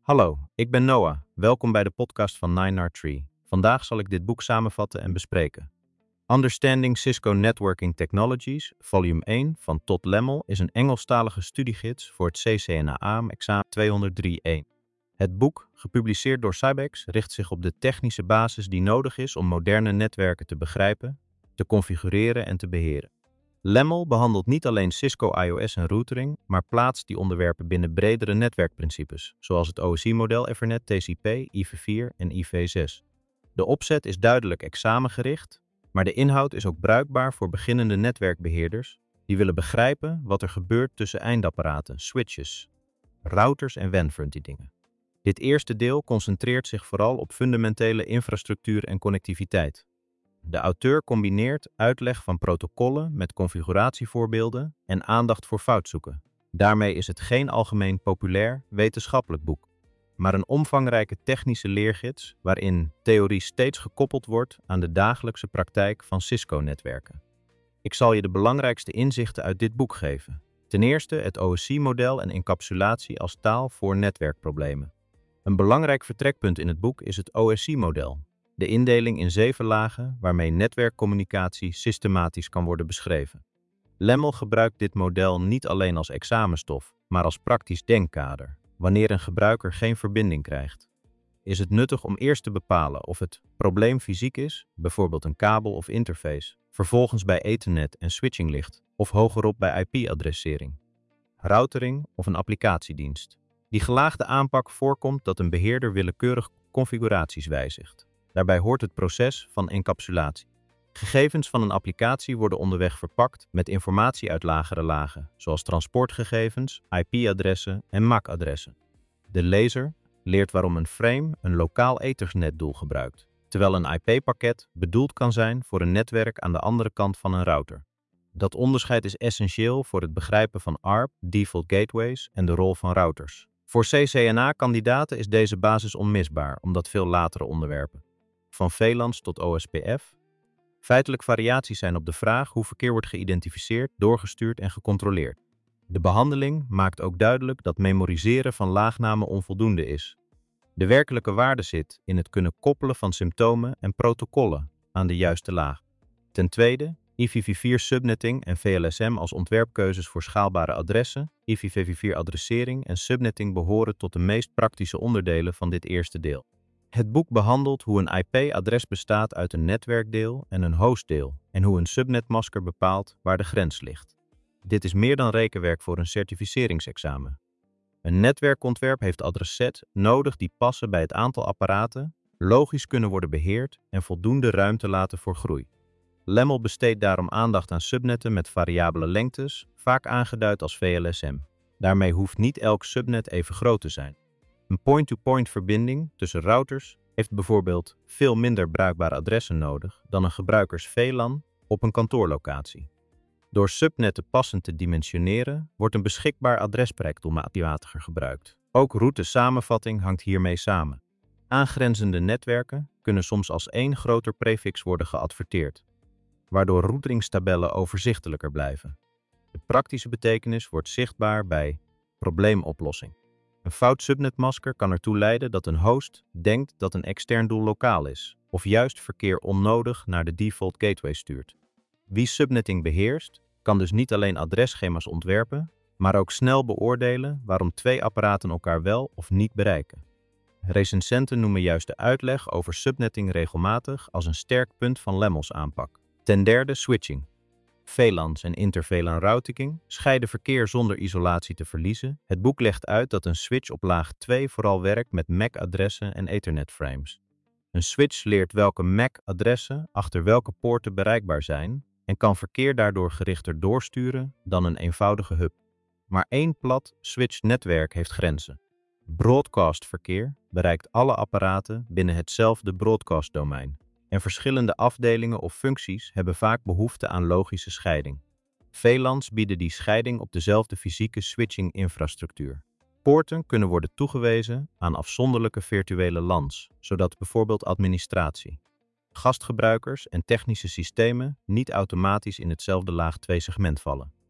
Hallo, ik ben Noah. Welkom bij de podcast van 9R3. Vandaag zal ik dit boek samenvatten en bespreken. Understanding Cisco Networking Technologies, volume 1 van Todd Lemmel is een Engelstalige studiegids voor het CCNA-examen 203-1. Het boek, gepubliceerd door Cybex, richt zich op de technische basis die nodig is om moderne netwerken te begrijpen, te configureren en te beheren. Lemmel behandelt niet alleen Cisco IOS en routering, maar plaatst die onderwerpen binnen bredere netwerkprincipes, zoals het OSI-model Ethernet, TCP, IPv4 en IPv6. De opzet is duidelijk examengericht, maar de inhoud is ook bruikbaar voor beginnende netwerkbeheerders die willen begrijpen wat er gebeurt tussen eindapparaten, switches, routers en WAN-verbindingen. Dit eerste deel concentreert zich vooral op fundamentele infrastructuur en connectiviteit. De auteur combineert uitleg van protocollen met configuratievoorbeelden en aandacht voor foutzoeken. Daarmee is het geen algemeen populair wetenschappelijk boek, maar een omvangrijke technische leergids waarin theorie steeds gekoppeld wordt aan de dagelijkse praktijk van Cisco-netwerken. Ik zal je de belangrijkste inzichten uit dit boek geven. Ten eerste het OSI-model en encapsulatie als taal voor netwerkproblemen. Een belangrijk vertrekpunt in het boek is het OSI-model. De indeling in 7 lagen waarmee netwerkcommunicatie systematisch kan worden beschreven. Lemmel gebruikt dit model niet alleen als examenstof, maar als praktisch denkkader. Wanneer een gebruiker geen verbinding krijgt, is het nuttig om eerst te bepalen of het probleem fysiek is, bijvoorbeeld een kabel of interface, vervolgens bij Ethernet en switching ligt, of hogerop bij IP-adressering, routering of een applicatiedienst. Die gelaagde aanpak voorkomt dat een beheerder willekeurig configuraties wijzigt. Daarbij hoort het proces van encapsulatie. Gegevens van een applicatie worden onderweg verpakt met informatie uit lagere lagen, zoals transportgegevens, IP-adressen en MAC-adressen. De lezer leert waarom een frame een lokaal Ethernet-doel gebruikt, terwijl een IP-pakket bedoeld kan zijn voor een netwerk aan de andere kant van een router. Dat onderscheid is essentieel voor het begrijpen van ARP, default gateways en de rol van routers. Voor CCNA-kandidaten is deze basis onmisbaar, omdat veel latere onderwerpen, van VLANs tot OSPF, feitelijk variaties zijn op de vraag hoe verkeer wordt geïdentificeerd, doorgestuurd en gecontroleerd. De behandeling maakt ook duidelijk dat memoriseren van laagnamen onvoldoende is. De werkelijke waarde zit in het kunnen koppelen van symptomen en protocollen aan de juiste laag. Ten tweede, IPv4 subnetting en VLSM als ontwerpkeuzes voor schaalbare adressen, IPv4 adressering en subnetting behoren tot de meest praktische onderdelen van dit eerste deel. Het boek behandelt hoe een IP-adres bestaat uit een netwerkdeel en een hostdeel en hoe een subnetmasker bepaalt waar de grens ligt. Dit is meer dan rekenwerk voor een certificeringsexamen. Een netwerkontwerp heeft adressets nodig die passen bij het aantal apparaten, logisch kunnen worden beheerd en voldoende ruimte laten voor groei. Lemmel besteedt daarom aandacht aan subnetten met variabele lengtes, vaak aangeduid als VLSM. Daarmee hoeft niet elk subnet even groot te zijn. Een point-to-point verbinding tussen routers heeft bijvoorbeeld veel minder bruikbare adressen nodig dan een gebruikers VLAN op een kantoorlocatie. Door subnetten passend te dimensioneren wordt een beschikbaar adresbereik doelmatiger gebruikt. Ook routesamenvatting hangt hiermee samen. Aangrenzende netwerken kunnen soms als één groter prefix worden geadverteerd, waardoor routeringstabellen overzichtelijker blijven. De praktische betekenis wordt zichtbaar bij probleemoplossing. Een fout subnetmasker kan ertoe leiden dat een host denkt dat een extern doel lokaal is, of juist verkeer onnodig naar de default gateway stuurt. Wie subnetting beheerst, kan dus niet alleen adresschema's ontwerpen, maar ook snel beoordelen waarom 2 apparaten elkaar wel of niet bereiken. Recensenten noemen juist de uitleg over subnetting regelmatig als een sterk punt van Lemmels aanpak. Ten derde switching. VLANs en inter-VLAN routing scheiden verkeer zonder isolatie te verliezen. Het boek legt uit dat een switch op laag 2 vooral werkt met MAC-adressen en Ethernet-frames. Een switch leert welke MAC-adressen achter welke poorten bereikbaar zijn en kan verkeer daardoor gerichter doorsturen dan een eenvoudige hub. Maar één plat switch-netwerk heeft grenzen. Broadcast-verkeer bereikt alle apparaten binnen hetzelfde broadcast-domein. En verschillende afdelingen of functies hebben vaak behoefte aan logische scheiding. VLANs bieden die scheiding op dezelfde fysieke switching-infrastructuur. Poorten kunnen worden toegewezen aan afzonderlijke virtuele LANs, zodat bijvoorbeeld administratie, gastgebruikers en technische systemen niet automatisch in hetzelfde laag 2 segment vallen.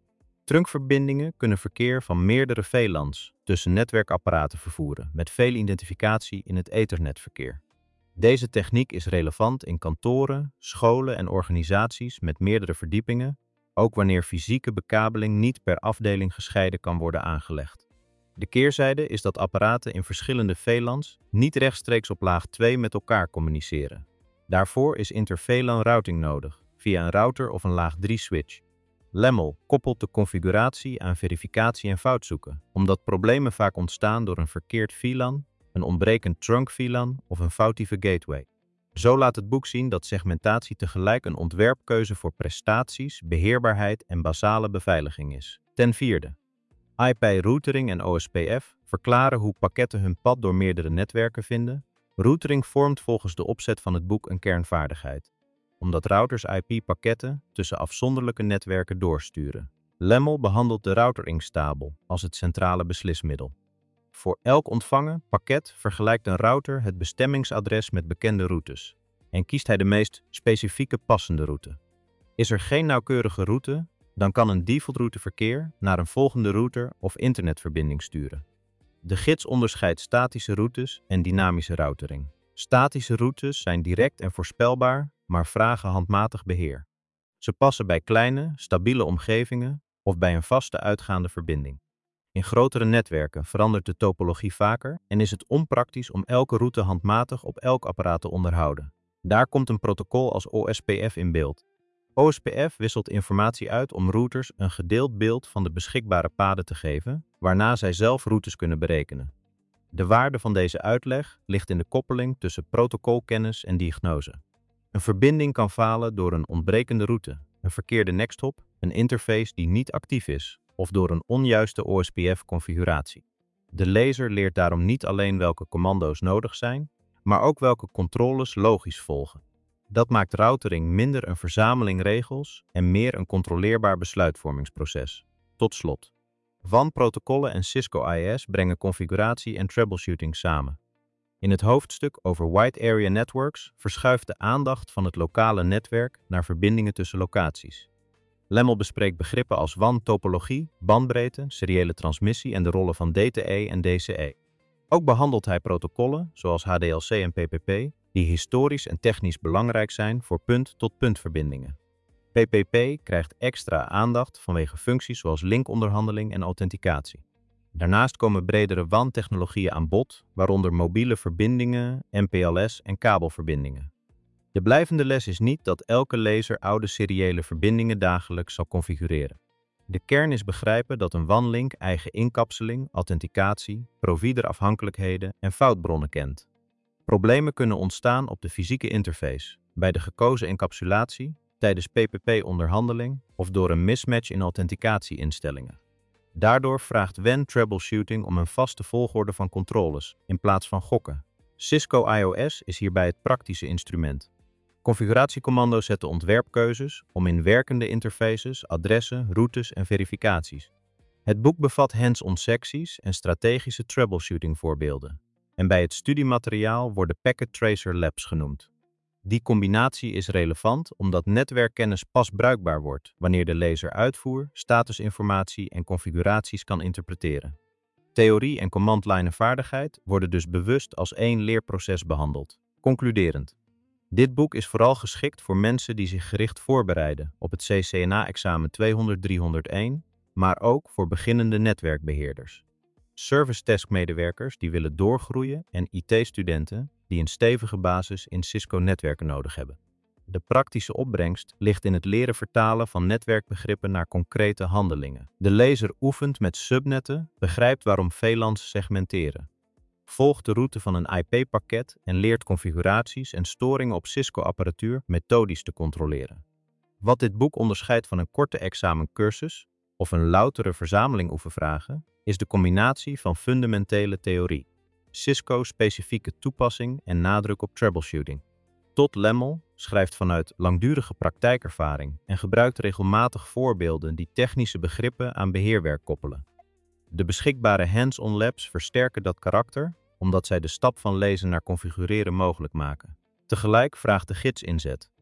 Trunkverbindingen kunnen verkeer van meerdere VLANs tussen netwerkapparaten vervoeren, met veel identificatie in het ethernetverkeer. Deze techniek is relevant in kantoren, scholen en organisaties met meerdere verdiepingen, ook wanneer fysieke bekabeling niet per afdeling gescheiden kan worden aangelegd. De keerzijde is dat apparaten in verschillende VLANs niet rechtstreeks op laag 2 met elkaar communiceren. Daarvoor is inter-VLAN routing nodig, via een router of een laag 3 switch. LAML koppelt de configuratie aan verificatie en foutzoeken, omdat problemen vaak ontstaan door een verkeerd VLAN, een ontbrekend trunk VLAN of een foutieve gateway. Zo laat het boek zien dat segmentatie tegelijk een ontwerpkeuze voor prestaties, beheerbaarheid en basale beveiliging is. Ten vierde, IP-routering en OSPF verklaren hoe pakketten hun pad door meerdere netwerken vinden. Routering vormt volgens de opzet van het boek een kernvaardigheid, omdat routers IP-pakketten tussen afzonderlijke netwerken doorsturen. LAML behandelt de routeringstabel als het centrale beslismiddel. Voor elk ontvangen pakket vergelijkt een router het bestemmingsadres met bekende routes en kiest hij de meest specifieke passende route. Is er geen nauwkeurige route, dan kan een defaultroute verkeer naar een volgende router of internetverbinding sturen. De gids onderscheidt statische routes en dynamische routering. Statische routes zijn direct en voorspelbaar, maar vragen handmatig beheer. Ze passen bij kleine, stabiele omgevingen of bij een vaste uitgaande verbinding. In grotere netwerken verandert de topologie vaker en is het onpraktisch om elke route handmatig op elk apparaat te onderhouden. Daar komt een protocol als OSPF in beeld. OSPF wisselt informatie uit om routers een gedeeld beeld van de beschikbare paden te geven, waarna zij zelf routes kunnen berekenen. De waarde van deze uitleg ligt in de koppeling tussen protocolkennis en diagnose. Een verbinding kan falen door een ontbrekende route, een verkeerde nexthop, een interface die niet actief is, of door een onjuiste OSPF-configuratie. De lezer leert daarom niet alleen welke commando's nodig zijn, maar ook welke controles logisch volgen. Dat maakt routering minder een verzameling regels en meer een controleerbaar besluitvormingsproces. Tot slot. WAN-protocollen en Cisco IS brengen configuratie en troubleshooting samen. In het hoofdstuk over Wide Area Networks verschuift de aandacht van het lokale netwerk naar verbindingen tussen locaties. LAML bespreekt begrippen als WAN-topologie, bandbreedte, seriële transmissie en de rollen van DTE en DCE. Ook behandelt hij protocollen, zoals HDLC en PPP, die historisch en technisch belangrijk zijn voor punt-tot-punt verbindingen. PPP krijgt extra aandacht vanwege functies zoals linkonderhandeling en authenticatie. Daarnaast komen bredere WAN-technologieën aan bod, waaronder mobiele verbindingen, MPLS en kabelverbindingen. De blijvende les is niet dat elke lezer oude seriële verbindingen dagelijks zal configureren. De kern is begrijpen dat een WAN-link eigen inkapseling, authenticatie, providerafhankelijkheden en foutbronnen kent. Problemen kunnen ontstaan op de fysieke interface, bij de gekozen encapsulatie, tijdens PPP-onderhandeling of door een mismatch in authenticatieinstellingen. Daardoor vraagt WAN troubleshooting om een vaste volgorde van controles, in plaats van gokken. Cisco IOS is hierbij het praktische instrument. Configuratiecommando's zetten ontwerpkeuzes om in werkende interfaces, adressen, routes en verificaties. Het boek bevat hands-on secties en strategische troubleshooting voorbeelden. En bij het studiemateriaal worden Packet Tracer Labs genoemd. Die combinatie is relevant omdat netwerkkennis pas bruikbaar wordt wanneer de lezer uitvoer, statusinformatie en configuraties kan interpreteren. Theorie en command-line vaardigheid worden dus bewust als één leerproces behandeld. Concluderend. Dit boek is vooral geschikt voor mensen die zich gericht voorbereiden op het CCNA-examen 200-301, maar ook voor beginnende netwerkbeheerders. Service desk medewerkers die willen doorgroeien en IT-studenten die een stevige basis in Cisco-netwerken nodig hebben. De praktische opbrengst ligt in het leren vertalen van netwerkbegrippen naar concrete handelingen. De lezer oefent met subnetten, begrijpt waarom VLANs segmenteren. Volgt de route van een IP-pakket en leert configuraties en storingen op Cisco-apparatuur methodisch te controleren. Wat dit boek onderscheidt van een korte examencursus of een loutere verzameling oefenvragen, is de combinatie van fundamentele theorie, Cisco-specifieke toepassing en nadruk op troubleshooting. Todd LAML schrijft vanuit langdurige praktijkervaring en gebruikt regelmatig voorbeelden die technische begrippen aan beheerwerk koppelen. De beschikbare hands-on labs versterken dat karakter, omdat zij de stap van lezen naar configureren mogelijk maken. Tegelijk vraagt de gids inzet.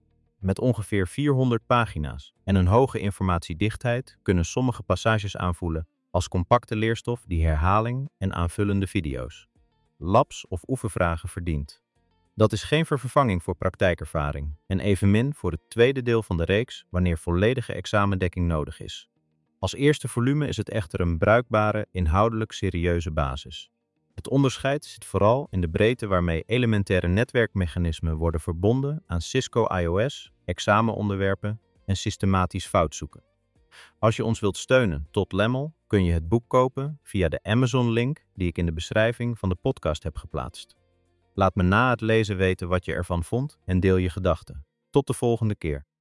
Met ongeveer 400 pagina's en een hoge informatiedichtheid kunnen sommige passages aanvoelen als compacte leerstof die herhaling en aanvullende video's, labs of oefenvragen verdient. Dat is geen vervanging voor praktijkervaring en evenmin voor het tweede deel van de reeks wanneer volledige examendekking nodig is. Als eerste volume is het echter een bruikbare, inhoudelijk serieuze basis. Het onderscheid zit vooral in de breedte waarmee elementaire netwerkmechanismen worden verbonden aan Cisco IOS, examenonderwerpen en systematisch foutzoeken. Als je ons wilt steunen tot Lemmel, kun je het boek kopen via de Amazon-link die ik in de beschrijving van de podcast heb geplaatst. Laat me na het lezen weten wat je ervan vond en deel je gedachten. Tot de volgende keer.